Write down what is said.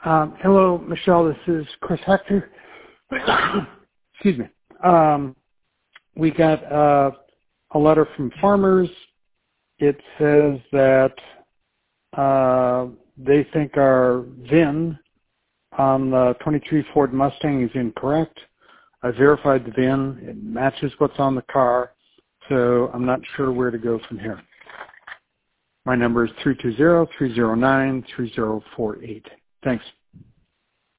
Hello, Michelle. This is Chris Hector. Excuse me. We got a letter from farmers. It says that they think our VIN on the 23 Ford Mustang is incorrect. I verified the VIN. It matches what's on the car, so I'm not sure where to go from here. My number is 320-309-3048. Thanks.